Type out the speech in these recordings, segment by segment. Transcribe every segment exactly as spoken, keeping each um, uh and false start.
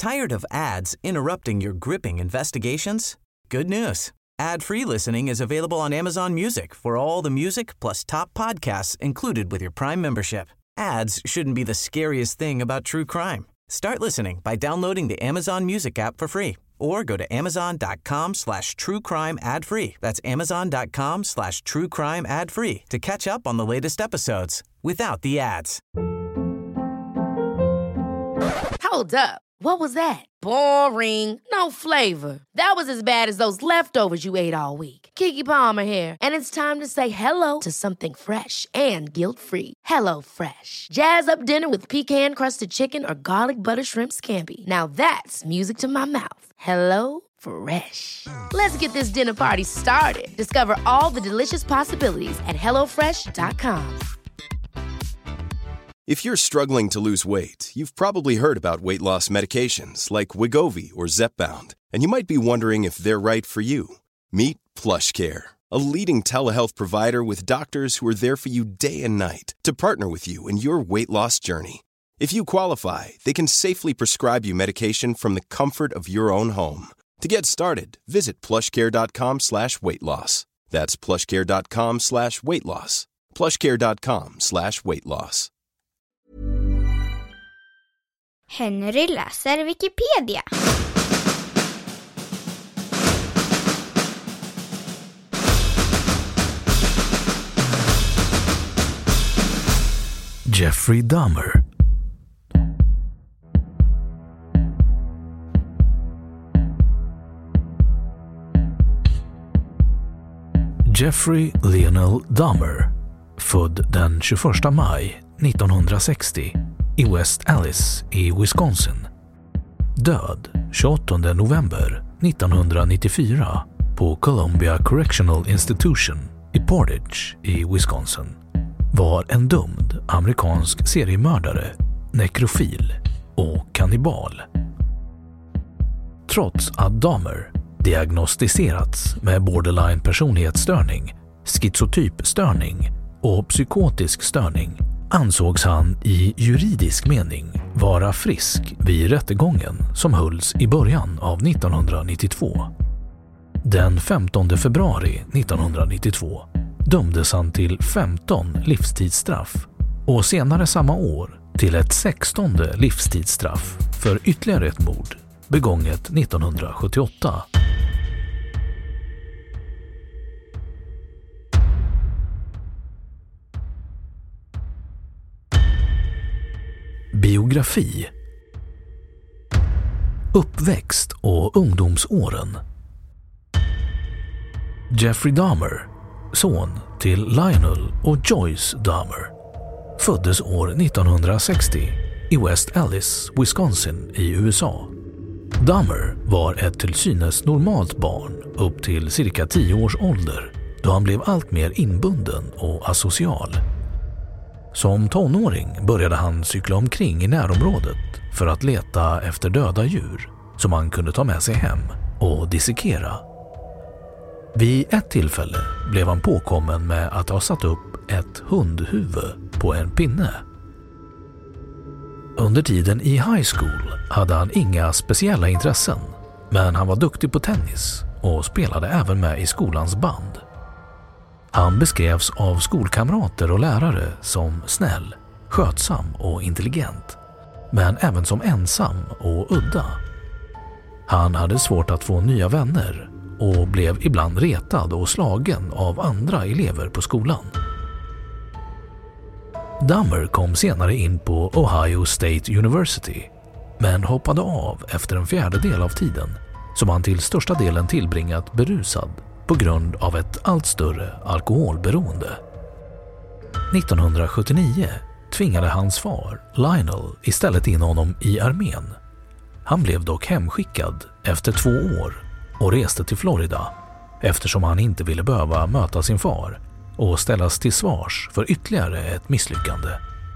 Tired of ads interrupting your gripping investigations? Good news. Ad-free listening is available on Amazon Music for all the music plus top podcasts included with your Prime membership. Ads shouldn't be the scariest thing about true crime. Start listening by downloading the Amazon Music app for free or go to amazon.com slash true crime ad free. That's amazon.com slash true crime ad free to catch up on the latest episodes without the ads. Hold up. What was that? Boring. No flavor. That was as bad as those leftovers you ate all week. Keke Palmer here, and it's time to say hello to something fresh and guilt-free. Hello Fresh. Jazz up dinner with pecan-crusted chicken or garlic butter shrimp scampi. Now that's music to my mouth. Hello Fresh. Let's get this dinner party started. Discover all the delicious possibilities at hello fresh dot com. If you're struggling to lose weight, you've probably heard about weight loss medications like Wegovy or Zepbound, and you might be wondering if they're right for you. Meet PlushCare, a leading telehealth provider with doctors who are there for you day and night to partner with you in your weight loss journey. If you qualify, they can safely prescribe you medication from the comfort of your own home. To get started, visit plushcare.com slash weight loss. That's plushcare.com slash weight loss. plushcare.com slash weight loss. Henry läser Wikipedia. Jeffrey Dahmer. Jeffrey Lionel Dahmer, född den tjugoförsta maj nittonhundrasextio i West Allis i Wisconsin. Död tjugoåttonde november nittonhundranittiofyra på Columbia Correctional Institution i Portage i Wisconsin. Var en dömd amerikansk seriemördare, nekrofil och kannibal. Trots att Dahmer diagnostiserats med borderline personlighetsstörning, schizotypstörning och psykotisk störning ansågs han i juridisk mening vara frisk vid rättegången som hölls i början av nittonhundranittiotvå. Den femtonde februari nittonhundranittiotvå dömdes han till femton livstidsstraff och senare samma år till ett sextonde livstidsstraff för ytterligare ett mord begånget nittonhundrasjuttioåtta. Biografi. Uppväxt och ungdomsåren. Jeffrey Dahmer, son till Lionel och Joyce Dahmer, föddes år nittonhundrasextio i West Allis, Wisconsin i U S A. Dahmer var ett till synes normalt barn upp till cirka tio års ålder då han blev allt mer inbunden och asocial. Som tonåring började han cykla omkring i närområdet för att leta efter döda djur som han kunde ta med sig hem och dissekera. Vid ett tillfälle blev han påkommen med att ha satt upp ett hundhuvud på en pinne. Under tiden i high school hade han inga speciella intressen, men han var duktig på tennis och spelade även med i skolans band. Han beskrevs av skolkamrater och lärare som snäll, skötsam och intelligent, men även som ensam och udda. Han hade svårt att få nya vänner och blev ibland retad och slagen av andra elever på skolan. Dahmer kom senare in på Ohio State University, men hoppade av efter en fjärdedel av tiden som han till största delen tillbringat berusad på grund av ett allt större alkoholberoende. nittonhundrasjuttionio tvingade hans far, Lionel, istället in honom i armén. Han blev dock hemskickad efter två år och reste till Florida eftersom han inte ville behöva möta sin far och ställas till svars för ytterligare ett misslyckande.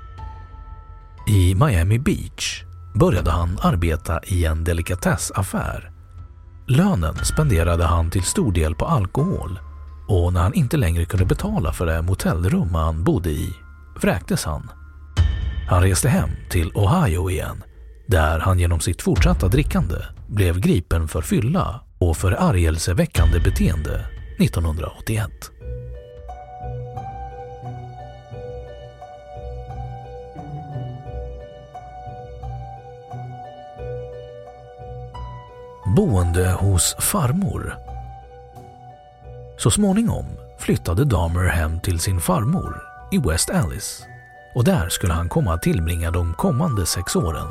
I Miami Beach började han arbeta i en delikatessaffär. Lönen spenderade han till stor del på alkohol, och när han inte längre kunde betala för det motellrum han bodde i vräktes han. Han reste hem till Ohio igen, där han genom sitt fortsatta drickande blev gripen för fylla och förargelseväckande beteende nittonhundraåttioett. Boende hos farmor. Så småningom flyttade Dahmer hem till sin farmor i West Allis, och där skulle han komma att tillbringa de kommande sex åren.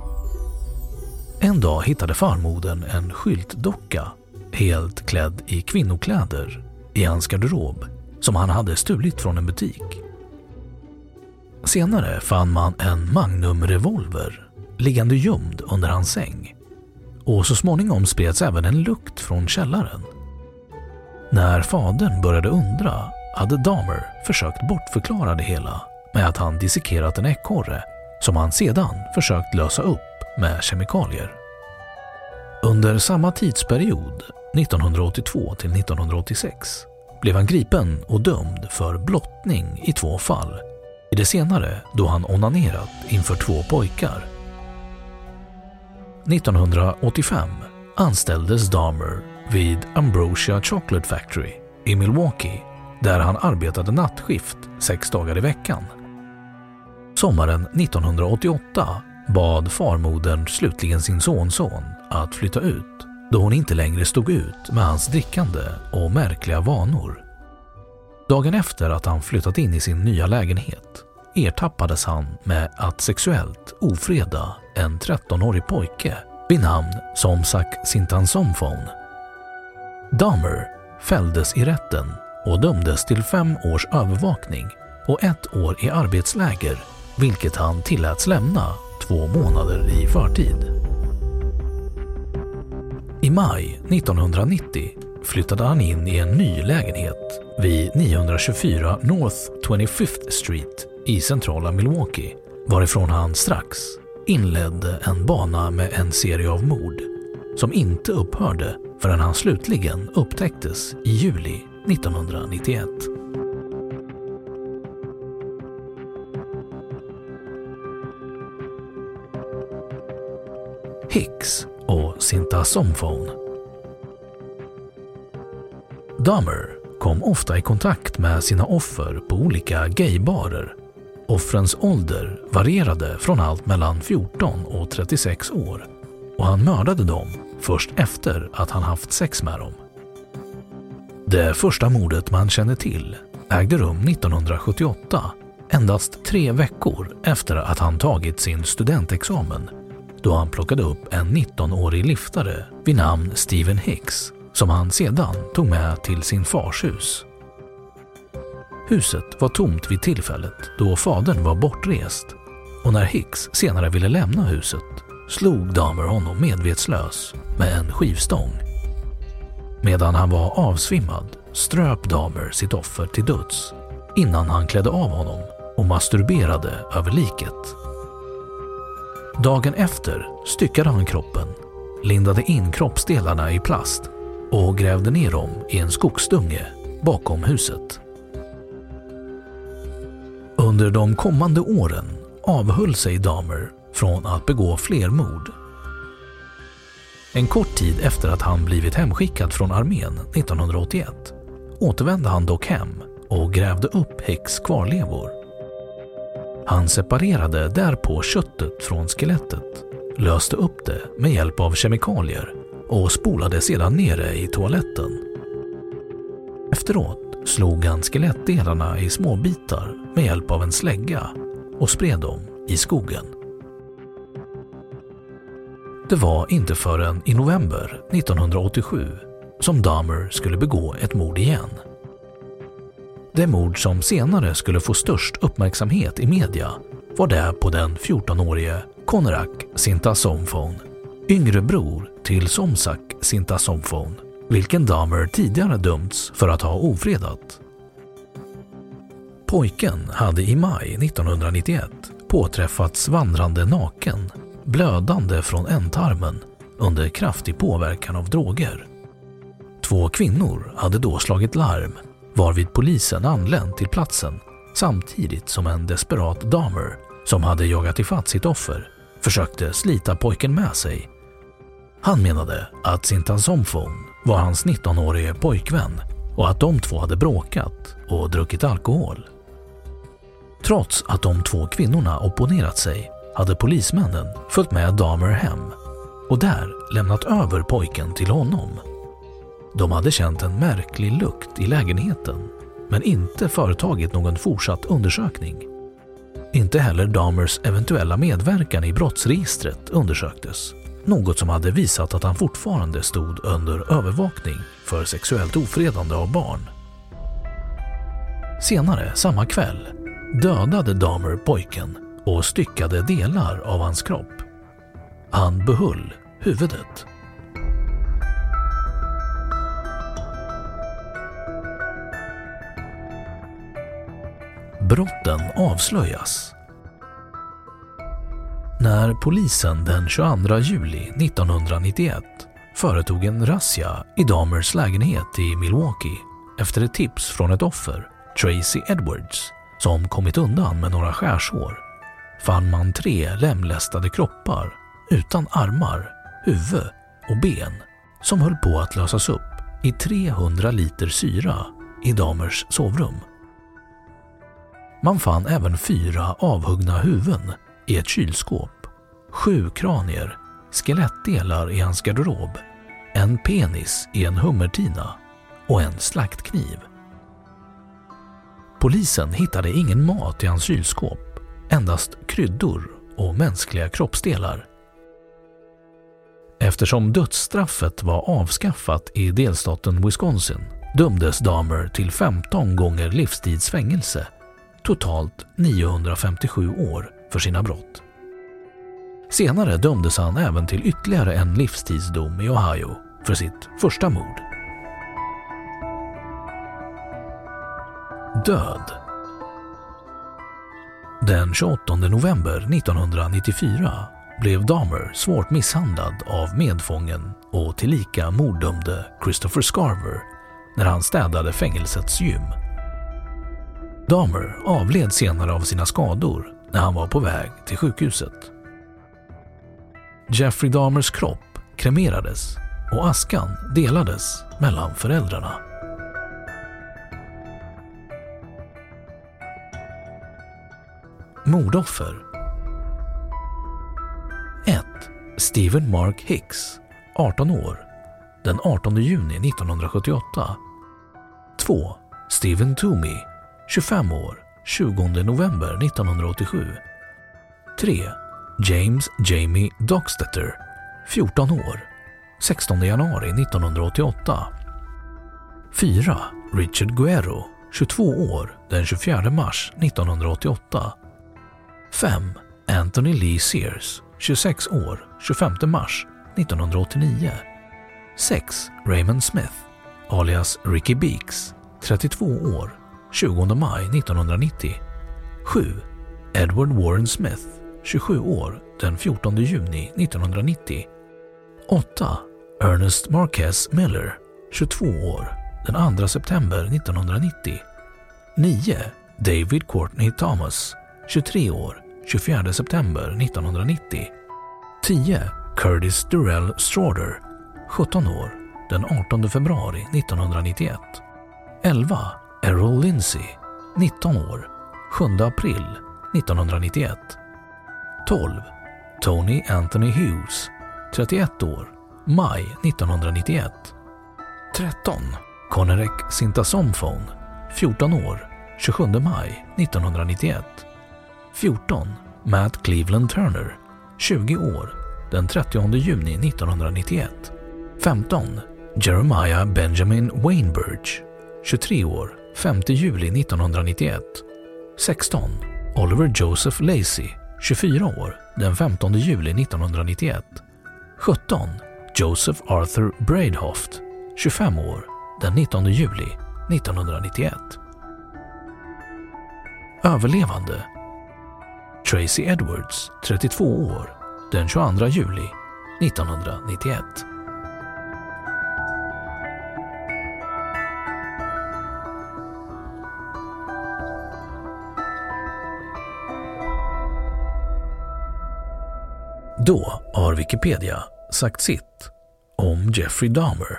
En dag hittade farmodern en skyltdocka helt klädd i kvinnokläder i hans garderob som han hade stulit från en butik. Senare fann man en Magnum-revolver liggande gömd under hans säng, och så småningom spreds även en lukt från källaren. När fadern började undra hade Dahmer försökt bortförklara det hela med att han dissekerat en ekorre som han sedan försökt lösa upp med kemikalier. Under samma tidsperiod, nittonhundraåttiotvå till nittonhundraåttiosex, blev han gripen och dömd för blottning i två fall. I det senare då han onanerat inför två pojkar. nittonhundraåttiofem anställdes Dahmer vid Ambrosia Chocolate Factory i Milwaukee, där han arbetade nattskift sex dagar i veckan. Sommaren nittonhundraåttioåtta bad farmodern slutligen sin sonson att flytta ut, då hon inte längre stod ut med hans drickande och märkliga vanor. Dagen efter att han flyttat in i sin nya lägenhet ertappades han med att sexuellt ofreda en trettonårig pojke vid namn Somsak Sintansomphone. Dahmer fälldes i rätten och dömdes till fem års övervakning och ett år i arbetsläger, vilket han tilläts lämna två månader i förtid. I maj nittonhundranittio flyttade han in i en ny lägenhet vid niohundratjugofyra North tjugofemte Street i centrala Milwaukee, varifrån han strax inledde en bana med en serie av mord som inte upphörde förrän han slutligen upptäcktes i juli nittonhundranittioett. Hicks och Sintansomphone. Dahmer kom ofta i kontakt med sina offer på olika gaybarer. Offrens ålder varierade från allt mellan fjorton och trettiosex år, och han mördade dem först efter att han haft sex med dem. Det första mordet man känner till ägde rum nittonhundrasjuttioåtta, endast tre veckor efter att han tagit sin studentexamen, då han plockade upp en nittonårig liftare vid namn Stephen Hicks som han sedan tog med till sin fars hus. Huset var tomt vid tillfället då fadern var bortrest, och när Hicks senare ville lämna huset slog Dahmer honom medvetslös med en skivstång. Medan han var avsvimmad ströp Dahmer sitt offer till döds innan han klädde av honom och masturberade över liket. Dagen efter styckade han kroppen, lindade in kroppsdelarna i plast och grävde ner dem i en skogsdunge bakom huset. Under de kommande åren avhöll sig Dahmer från att begå fler mord. En kort tid efter att han blivit hemskickad från armén nittonhundraåttioett återvände han dock hem och grävde upp Hicks kvarlevor. Han separerade därpå köttet från skelettet, löste upp det med hjälp av kemikalier och spolade sedan nere i toaletten. Efteråt slog han skelettdelarna i små bitar med hjälp av en slägga och spred dem i skogen. Det var inte förrän i november nittonhundraåttiosju som Dahmer skulle begå ett mord igen. Det mord som senare skulle få störst uppmärksamhet i media var det på den fjortonårige Conrad Sintansomphone, yngre bror till Somsak Sintansomphone, vilken Dahmer tidigare dömts för att ha ofredat. Pojken hade i maj nittonhundranittioett påträffats vandrande naken, blödande från ändtarmen under kraftig påverkan av droger. Två kvinnor hade då slagit larm, varvid polisen anlänt till platsen samtidigt som en desperat Dahmer som hade jagat ifatt sitt offer försökte slita pojken med sig. Han menade att Sintasomphone var hans nittonårige pojkvän och att de två hade bråkat och druckit alkohol. Trots att de två kvinnorna opponerat sig hade polismännen följt med Dahmer hem och där lämnat över pojken till honom. De hade känt en märklig lukt i lägenheten men inte företagit någon fortsatt undersökning. Inte heller Dahmers eventuella medverkan i brottsregistret undersöktes, något som hade visat att han fortfarande stod under övervakning för sexuellt ofredande av barn. Senare samma kväll dödade Dahmer pojken och styckade delar av hans kropp. Han behöll huvudet. Brotten avslöjas. När polisen den tjugoandra juli nittonhundranittioett företog en razzia i Dahmers lägenhet i Milwaukee efter ett tips från ett offer, Tracy Edwards, som kommit undan med några skärsår, fann man tre lemlästade kroppar utan armar, huvud och ben som höll på att lösas upp i trehundra liter syra i Dahmers sovrum. Man fann även fyra avhuggna huvuden i ett kylskåp, sju kranier, skelettdelar i hans garderob, en penis i en hummertina och en slaktkniv. Polisen hittade ingen mat i hans kylskåp, endast kryddor och mänskliga kroppsdelar. Eftersom dödsstraffet var avskaffat i delstaten Wisconsin dömdes Dahmer till femton gånger livstidsfängelse, totalt niohundrafemtiosju år för sina brott. Senare dömdes han även till ytterligare en livstidsdom i Ohio för sitt första mord. Död. Den tjugoåttonde november nittonhundranittiofyra blev Dahmer svårt misshandlad av medfången och tillika morddömde Christopher Scarver när han städade fängelsets gym. Dahmer avled senare av sina skador när han var på väg till sjukhuset. Jeffrey Dahmers kropp kremerades och askan delades mellan föräldrarna. Mordoffer. ett. Stephen Mark Hicks, arton år, den artonde juni nittonhundrasjuttioåtta. två. Stephen Toomey, tjugofem år, tjugonde november nittonhundraåttiosju. tre. James Jamie Dockstetter, fjorton år, sextonde januari nittonhundraåttioåtta. fyra. Richard Guerrero, tjugotvå år, den tjugofjärde mars nittonhundraåttioåtta. fem. Anthony Lee Sears, tjugosex år, tjugofemte mars nittonhundraåttionio. sex. Raymond Smith, alias Ricky Beeks, trettiotvå år, tjugonde maj nittonhundranittio. sju. Edward Warren Smith, tjugosju år, den fjortonde juni nittonhundranittio. åtta. Ernest Marquez Miller, tjugotvå år, den andra september nittonhundranittio. nio. David Courtney Thomas, tjugotre år, tjugofjärde september nittonhundranittio. tio. Curtis Durrell Strauder, sjutton år, den artonde februari nittonhundranittioett. elva. Errol Lindsay, nitton år, sjunde april nittonhundranittioett. tolv. Tony Anthony Hughes, trettioett år, maj nittonhundranittioett. tretton. Conerek Sintasomphone, fjorton år, tjugosjunde maj nittonhundranittioett. fjorton. Matt Cleveland Turner, tjugo år, den trettionde juni nittonhundranittioett. femton. Jeremiah Benjamin Weinberg, tjugotre år, femte juli nittonhundranittioett. sexton. Oliver Joseph Lacey, tjugofyra år, den femtonde juli nittonhundranittioett. sjutton. Joseph Arthur Braidhoft, tjugofem år, den nittonde juli nittonhundranittioett. Överlevande. Tracy Edwards, trettiotvå år, den tjugoandra juli nittonhundranittioett. Då har Wikipedia sagt sitt om Jeffrey Dahmer.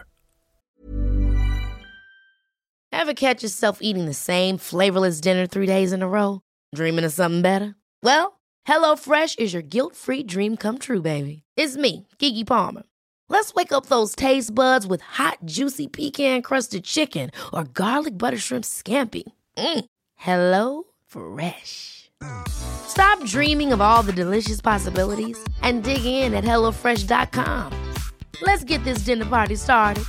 Ever catch yourself eating the same flavorless dinner three days in a row? Dreaming of something better? Well, HelloFresh is your guilt-free dream come true, baby. It's me, Keke Palmer. Let's wake up those taste buds with hot, juicy pecan-crusted chicken or garlic butter shrimp scampi. Mm. Hello Fresh. Stop dreaming of all the delicious possibilities and dig in at hello fresh dot com. Let's get this dinner party started.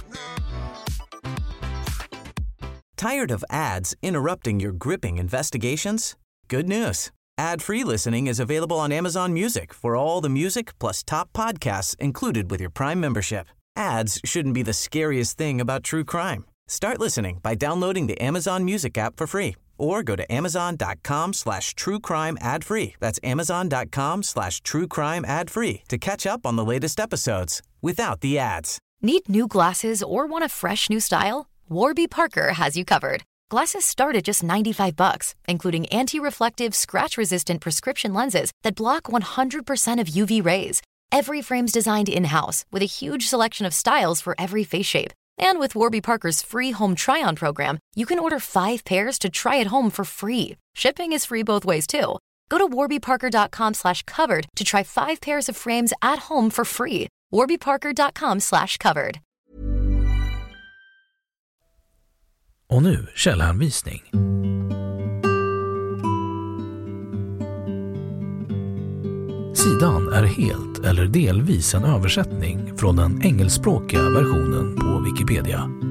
Tired of ads interrupting your gripping investigations? Good news. Ad-free listening is available on Amazon Music for all the music plus top podcasts included with your Prime membership. Ads shouldn't be the scariest thing about true crime. Start listening by downloading the Amazon Music app for free or go to amazon.com slash true crime ad free. That's amazon.com slash true crime ad free to catch up on the latest episodes without the ads. Need new glasses or want a fresh new style? Warby Parker has you covered. Glasses start at just ninety-five bucks, including anti-reflective, scratch-resistant prescription lenses that block one hundred percent of U V rays. Every frame's designed in-house with a huge selection of styles for every face shape. And with Warby Parker's free home try-on program, you can order five pairs to try at home for free. Shipping is free both ways, too. Go to warbyparker.com slash covered to try five pairs of frames at home for free. warbyparker.com slash covered. Och nu källhänvisning. Sidan är helt eller delvis en översättning från den engelskspråkiga versionen på Wikipedia.